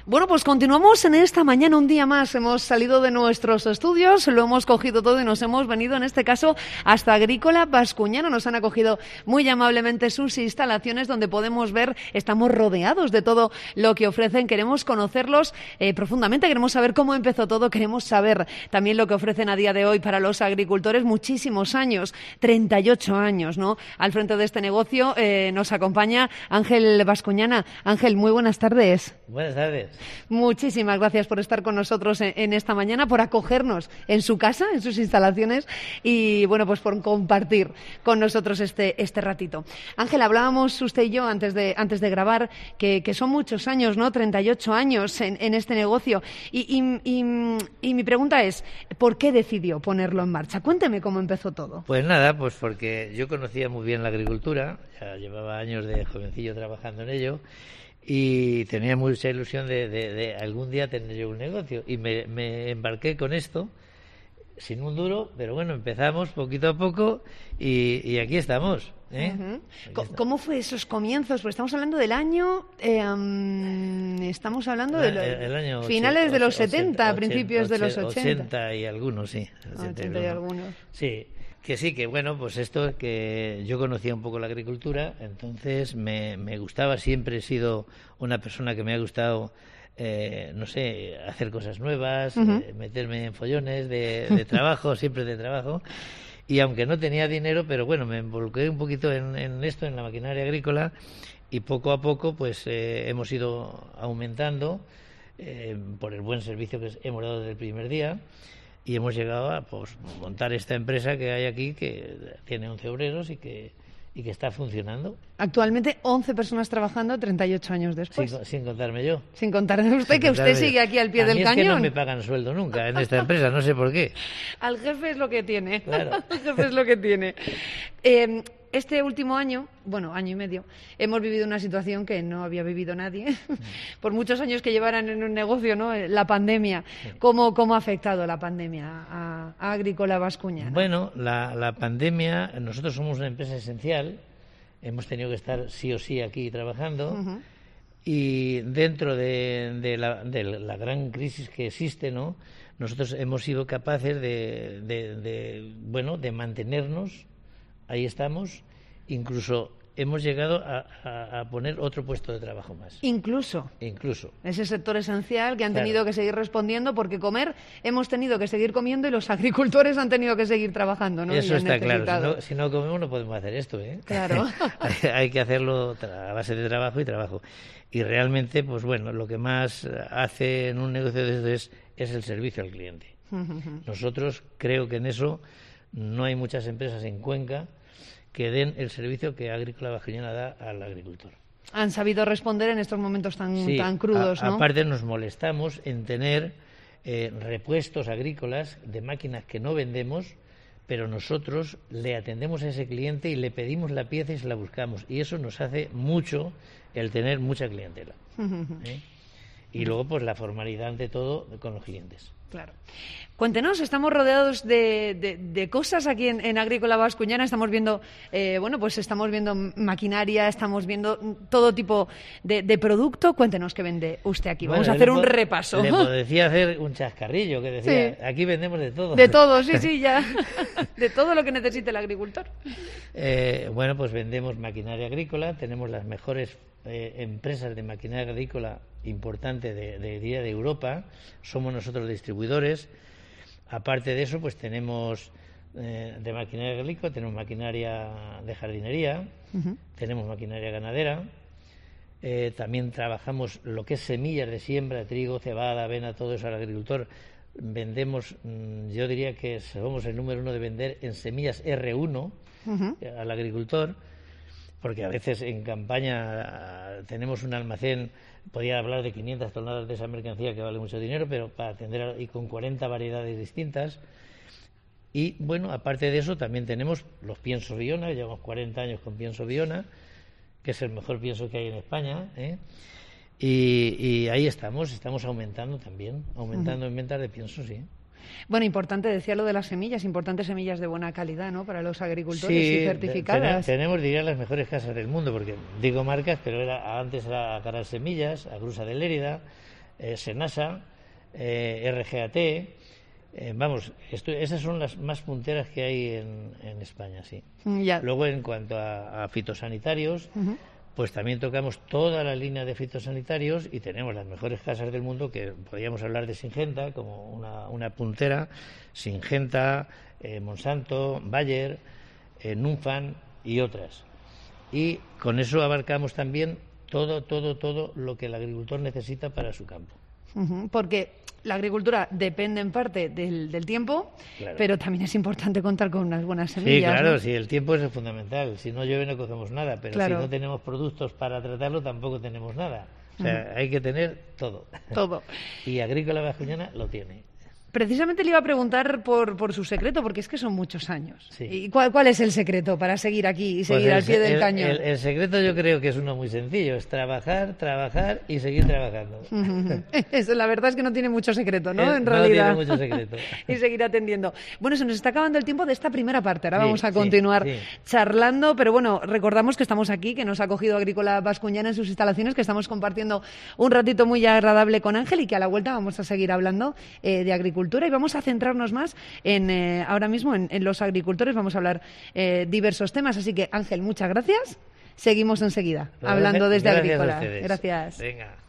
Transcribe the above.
Bueno, pues continuamos en esta mañana un día más. Hemos salido de nuestros estudios, lo hemos cogido todo y nos hemos venido, en este caso, hasta Agrícola Bascuñana. Nos han acogido muy amablemente sus instalaciones, donde podemos ver, estamos rodeados de todo lo que ofrecen. Queremos conocerlos profundamente, queremos saber cómo empezó todo, queremos saber también lo que ofrecen a día de hoy para los agricultores. Muchísimos años, 38 años, ¿no? Al frente de este negocio nos acompaña Ángel Bascuñana. Ángel, muy buenas tardes. Buenas tardes. Muchísimas gracias por estar con nosotros en esta mañana, por acogernos en su casa, en sus instalaciones y, bueno, pues por compartir con nosotros este ratito. Ángel, hablábamos usted y yo antes de grabar que son muchos años, ¿no? 38 años en este negocio y mi pregunta es, ¿por qué decidió ponerlo en marcha? Cuénteme cómo empezó todo. Pues nada, pues porque yo conocía muy bien la agricultura, ya llevaba años de jovencillo trabajando en ello y tenía mucha ilusión de algún día tener yo un negocio y me embarqué con esto sin un duro, pero bueno, empezamos poquito a poco y aquí estamos. ¿Cómo fue esos comienzos? Pues estamos hablando del año, estamos hablando de año finales de los 70, principios de los 80. 80 y algunos, sí. 80 y algunos. Sí. Que bueno, pues esto, que yo conocía un poco la agricultura, entonces me gustaba, siempre he sido una persona que me ha gustado, no sé, hacer cosas nuevas, meterme en follones de trabajo, siempre de trabajo, y aunque no tenía dinero, pero bueno, me involucré un poquito en esto, en la maquinaria agrícola, y poco a poco pues hemos ido aumentando por el buen servicio que hemos dado desde el primer día. Y hemos llegado a pues, montar esta empresa que hay aquí, que tiene 11 obreros y que está funcionando. Actualmente 11 personas trabajando 38 años después. Sin contarme yo. Sin contarme usted, que usted sigue aquí al pie del cañón. A mí es que no me pagan sueldo nunca en esta empresa, no sé por qué. Al jefe es lo que tiene. Claro. Al jefe es lo que tiene. Este último año, bueno, año y medio, hemos vivido una situación que no había vivido nadie, por muchos años que llevaran en un negocio, ¿no? La pandemia. ¿Cómo ha afectado la pandemia a Agrícola Bascuñana? Bueno, la pandemia, nosotros somos una empresa esencial, hemos tenido que estar sí o sí aquí trabajando, y dentro de la gran crisis que existe, ¿no? Nosotros hemos sido capaces de mantenernos. Ahí estamos, incluso hemos llegado a poner otro puesto de trabajo más. Incluso. Ese sector esencial que han tenido que seguir respondiendo, porque comer hemos tenido que seguir comiendo y los agricultores han tenido que seguir trabajando, ¿no? Eso está claro, si no comemos no podemos hacer esto, ¿eh? Claro. Hay que hacerlo a base de trabajo y trabajo. Y realmente, pues bueno, lo que más hace en un negocio de esto es el servicio al cliente. Nosotros creo que en eso no hay muchas empresas en Cuenca que den el servicio que Agrícola Bascuñana da al agricultor. Han sabido responder en estos momentos tan crudos, ¿no? Aparte nos molestamos en tener repuestos agrícolas de máquinas que no vendemos, pero nosotros le atendemos a ese cliente y le pedimos la pieza y se la buscamos. Y eso nos hace mucho el tener mucha clientela. Y luego pues la formalidad ante todo con los clientes. Claro. Cuéntenos, estamos rodeados de cosas aquí en Agrícola Bascuñana, estamos viendo, estamos viendo maquinaria, estamos viendo todo tipo de producto. Cuéntenos qué vende usted aquí. Vamos a hacer un repaso. Le podría hacer un chascarrillo que decía, aquí vendemos de todo. De todo, sí, ya. De todo lo que necesite el agricultor. Pues vendemos maquinaria agrícola, tenemos las mejores empresas de maquinaria agrícola importante de Europa, somos nosotros distribuidores. Aparte de eso, pues tenemos de maquinaria agrícola, tenemos maquinaria de jardinería, tenemos maquinaria ganadera, también trabajamos lo que es semillas de siembra, trigo, cebada, avena, todo eso al agricultor. Vendemos, yo diría que somos el número 1 de vender en semillas R1 al agricultor, porque a veces en campaña tenemos un almacén, podía hablar de 500 toneladas de esa mercancía que vale mucho dinero, pero para atender y con 40 variedades distintas. Y bueno, aparte de eso también tenemos los piensos Viona, llevamos 40 años con pienso Viona, que es el mejor pienso que hay en España, y ahí estamos aumentando también, en ventas de pienso, sí. Bueno, importante, decía lo de las semillas, importantes semillas de buena calidad, ¿no?, para los agricultores, y certificadas. Tenemos, diría, las mejores casas del mundo, porque digo marcas, pero antes era Caral Semillas, Agrusa de Lérida, Senasa, RGAT. Vamos, esas son las más punteras que hay en España, sí. Ya. Luego, en cuanto a fitosanitarios, pues también tocamos toda la línea de fitosanitarios y tenemos las mejores casas del mundo, que podríamos hablar de Syngenta como una puntera, Syngenta, Monsanto, Bayer, Numfan y otras. Y con eso abarcamos también todo lo que el agricultor necesita para su campo. Porque la agricultura depende en parte del tiempo, claro, pero también es importante contar con unas buenas semillas. Sí, claro, ¿no? Sí, el tiempo es fundamental. Si no llueve no cogemos nada, pero claro, si no tenemos productos para tratarlo tampoco tenemos nada. O sea, hay que tener todo. Todo. Y Agrícola Bascuñana lo tiene. Precisamente le iba a preguntar por su secreto, porque es que son muchos años. Sí. ¿Y cuál es el secreto para seguir aquí y seguir al pie del cañón? El secreto yo creo que es uno muy sencillo, es trabajar y seguir trabajando. Eso, la verdad es que no tiene mucho secreto, ¿no? En realidad. No tiene mucho secreto. Y seguir atendiendo. Bueno, se nos está acabando el tiempo de esta primera parte. Ahora vamos a continuar charlando, pero bueno, recordamos que estamos aquí, que nos ha acogido Agrícola Bascuñana en sus instalaciones, que estamos compartiendo un ratito muy agradable con Ángel y que a la vuelta vamos a seguir hablando de agricultura. Y vamos a centrarnos más ahora mismo en los agricultores. Vamos a hablar diversos temas. Así que, Ángel, muchas gracias. Seguimos enseguida hablando desde Agrícola. Gracias. Gracias. Venga.